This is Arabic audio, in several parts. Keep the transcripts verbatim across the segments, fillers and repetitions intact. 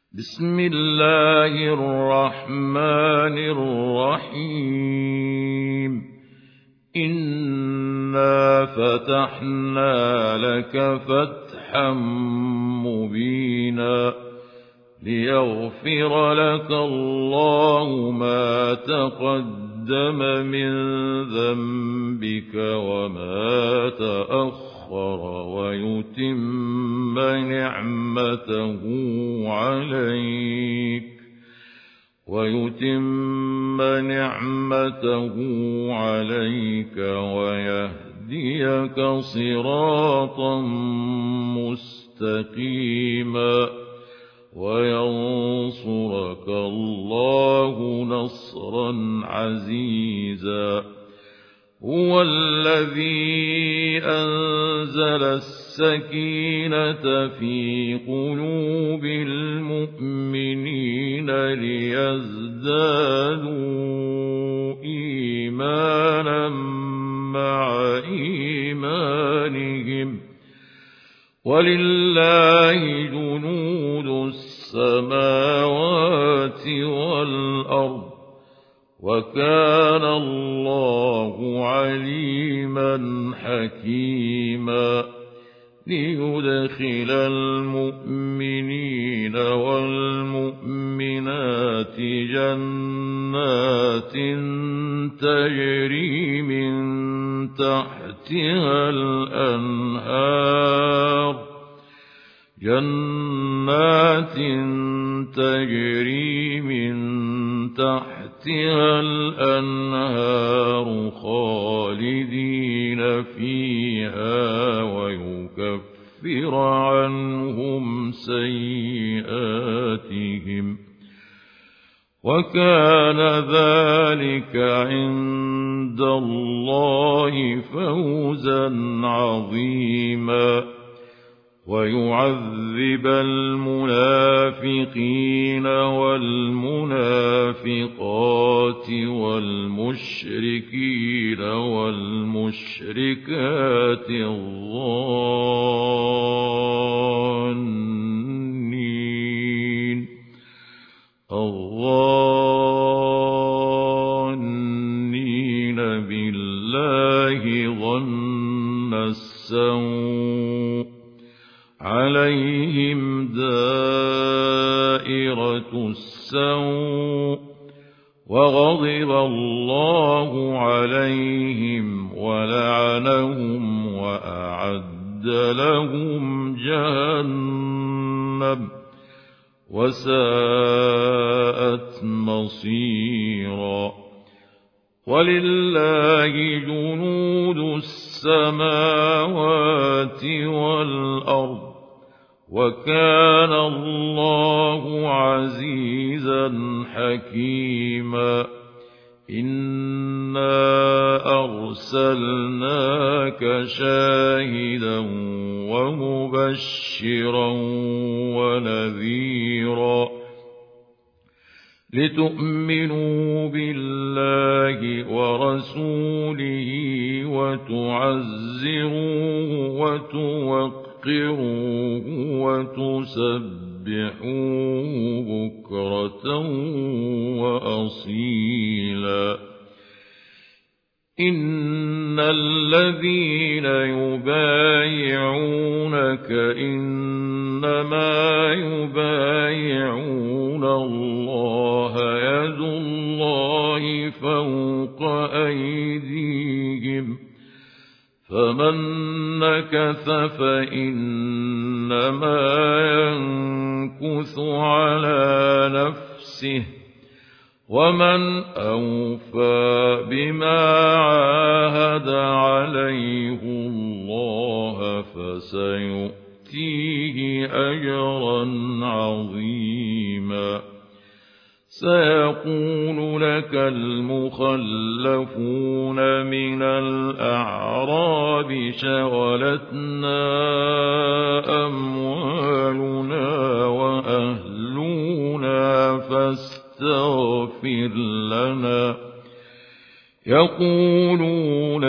بسم الله الرحمن الرحيم إنا فتحنا لك فتحا مبينا ليغفر لك الله ما تقدم من ذنبك وما تأخر ويتم نعمته عليك ويتم نعمته عليك ويهديك صراطا مستقيما وينصرك الله نصرا عزيزا هو الذي أنزل السكينة في قلوب المؤمنين ليزدادوا إيمانا مع إيمانهم ولله جنود السماوات والأرض وكان الله عليما حكيما ليدخل المؤمنين والمؤمنات جنات تجري من تحتها الأنهار جنات تجري من تحتها الأنهار خالدين فيها ويكفر عنهم سيئاتهم وكان ذلك عند الله فوزا عظيما ويعذب المنافقين والمنافقات والمشركين والمشركات الظانين الظانين بالله ظن السوء عليهم دائرة السوء وغضب الله عليهم ولعنهم وأعد لهم جهنم وساءت مصيرا ولله جنود السماوات والأرض وكان الله عزيزا حكيما إنا أرسلناك شاهدا ومبشرا ونذيرا لتؤمنوا بالله ورسوله وتعزروه وتوقروه وتسبحوه بكرة وأصيلا إن الذين يبايعونك إنما يبايعون الله يد الله فوق أيديهم فمن نكث فإنما ينكث على نفسه ومن أوفى بما عاهد عليه الله فسيؤتيه أجرا عظيما سيقول لك المخلفون من الأعراب شغلتنا أموالنا وأهلنا فاستغفر لنا يقولون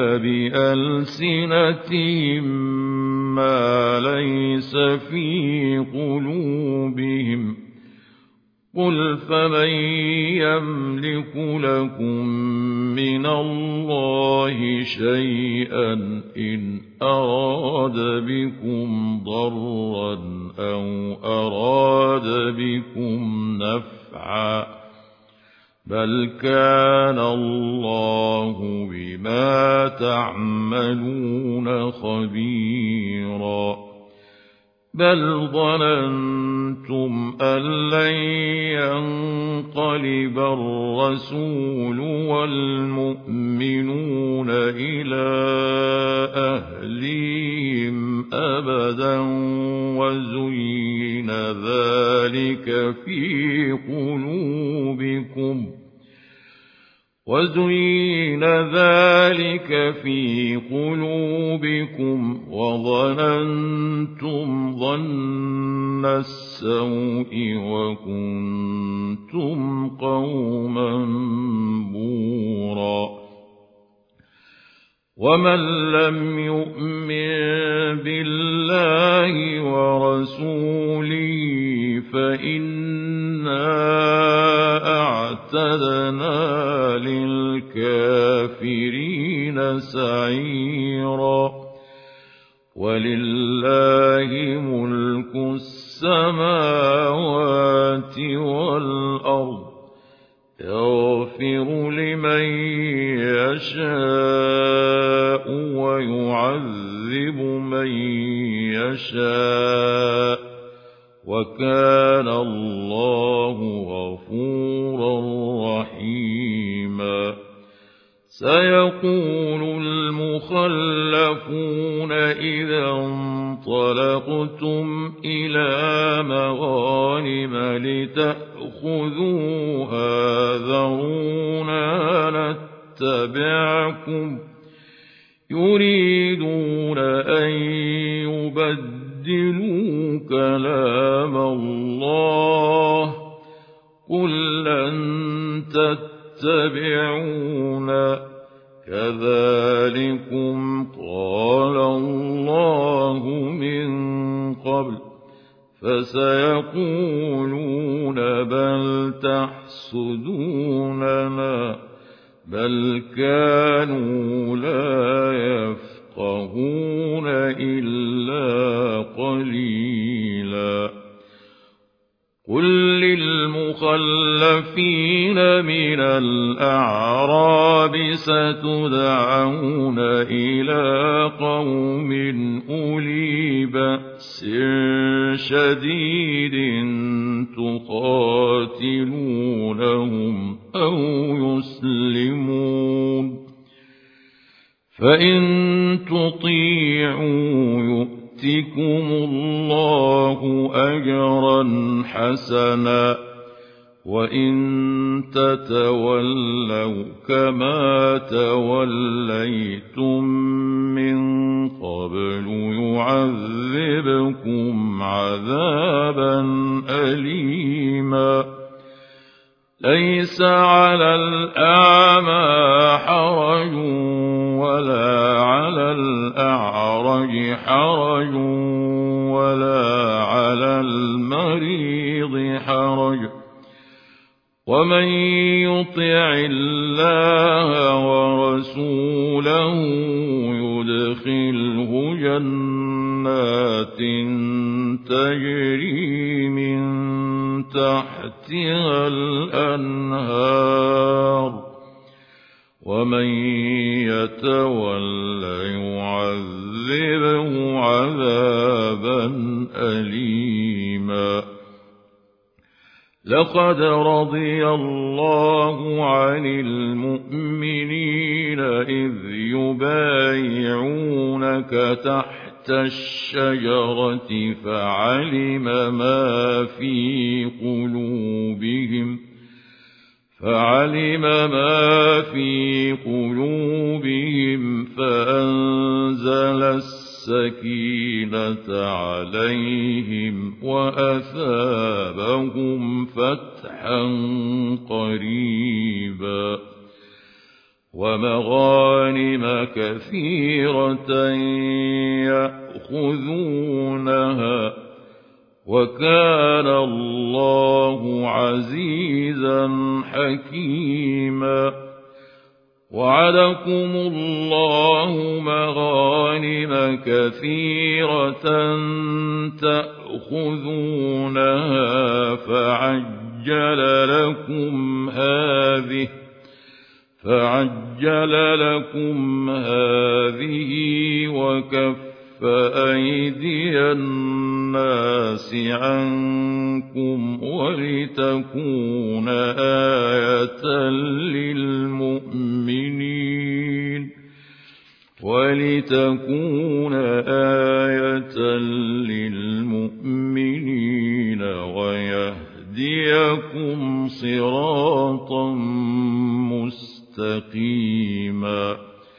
بألسنتهم ما ليس في قلوبهم قل فمن يملك لكم من الله شيئا إن أراد بكم ضرا أو أراد بكم نفعا بل كان الله بما تعملون خبيرا بل ظننتم أن لن ينقلب الرسول والمؤمنون إلى أهليهم أبدا وزين ذلك في قلوبكم وزين ذلك في قلوبكم وظننتم ظن السوء وكنتم قوما بورا ومن لم يؤمن بالله ورسوله فإنا أعتدنا للكافرين سعيرا ولله ملك السماوات والأرض يغفر لمن يشاء ويعذب من يشاء وكان الله غفورا رحيما سيقول المخلفون إذا انطلقتم إلى مغانم لتأخذوها ذرونا نتبعكم يريدون أن يبدلوا كلام الله قل لن تتبعونا كذلكم قال الله من قبل فسيقولون بل تحسدوننا بل كانوا لا يفقهون إلا قليلا قل للمخلفين من الأعراب ستدعون إلى قوم أولي بأس شديد تقاتلونهم أو يسلمون فإن تطيعوا يؤتكم الله أجرا حسنا وإن تتولوا كما توليتم من قبل يعذبكم عذابا أليما ليس على الأعمى حرج ولا على الأعرج حرج ولا على المريض حرج ومن يطع الله ورسوله يدخله جنات تجري من تحتها الأنهار ومن يتول يعذبه عذابا أليما لقد رضي الله عن المؤمنين إذ يبايعونك تحت الشجرة فعلم ما في قلوبهم فعلم ما في قلوبهم فأنزل السكينة عليهم وأثابهم فتحا قريبا ومغانم كثيرة يأخذونها وكان الله عزيزا حكيما وعدكم الله مغانم كثيرة تأخذونها فعجل لكم هذه فعجل لكم هذه وكف أيدي الناس عنكم ولتكون آية للمؤمنين ولتكون آية للمؤمنين ويهديكم صراطا مستقيما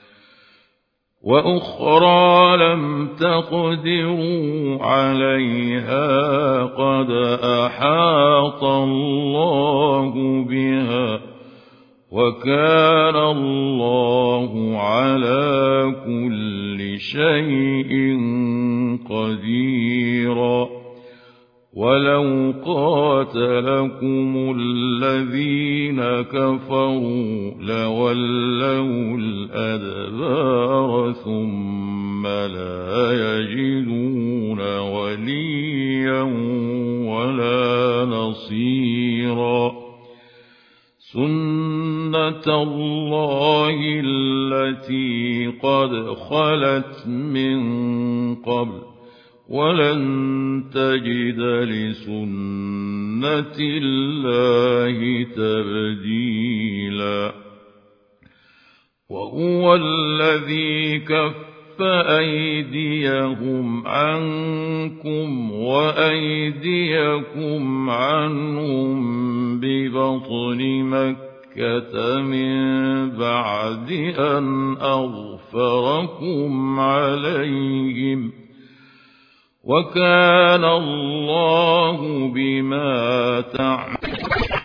وأخرى لم تقدروا عليها قد أحاط الله بها وكان الله على كل شيء قديرا ولو قاتلكم الذين كفروا لولوا الأدبار ثم لا يجدون وليا ولا نصيرا سنة الله التي قد خلت من قبل ولن تجد لسنة الله تبديلا وهو الذي كف أيديهم عنكم وأيديكم عنهم ببطن مكة من بعد أن أغفركم عليهم وكان الله بما تعملون